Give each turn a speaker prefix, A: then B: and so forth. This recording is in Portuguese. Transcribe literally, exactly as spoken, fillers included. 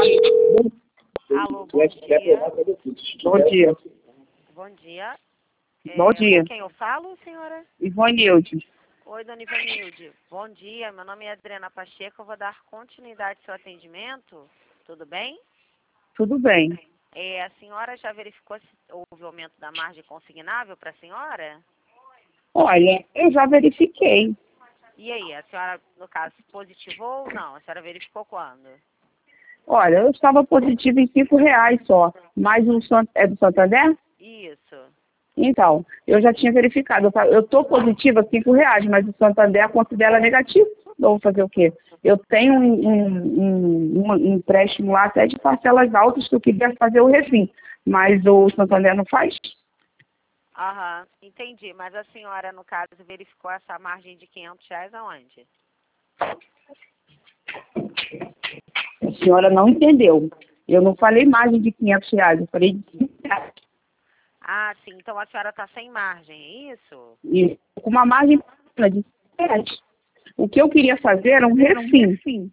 A: Alô, bom dia.
B: Bom dia.
A: Bom dia. É,
B: Bom dia.
A: Com quem eu falo, senhora?
B: Ivanilde.
A: Oi, dona Ivanilde. Bom dia, meu nome é Adriana Pacheco, eu vou dar continuidade ao seu atendimento. Tudo bem?
B: Tudo bem.
A: É, a senhora já verificou se houve aumento da margem consignável para a senhora?
B: Olha, eu já verifiquei.
A: E aí, a senhora, no caso, positivou ou não? A senhora verificou quando?
B: Olha, eu estava positivo em cinco reais só. Mas o Sant- é do Santander?
A: Isso.
B: Então, eu já tinha verificado. Eu estou positiva cinco reais, mas o Santander considera negativo. Eu vou fazer o quê? Eu tenho um, um, um, um empréstimo lá até de parcelas altas que eu queria fazer o refim. Mas o Santander não faz?
A: Aham, entendi. Mas a senhora, no caso, verificou essa margem de quinhentos reais aonde?
B: A senhora não entendeu. Eu não falei margem de quinhentos reais, eu falei de cinco reais.
A: Ah, sim. Então a senhora está sem margem, é isso?
B: E com uma margem de cinco reais. O que eu queria fazer era um refim.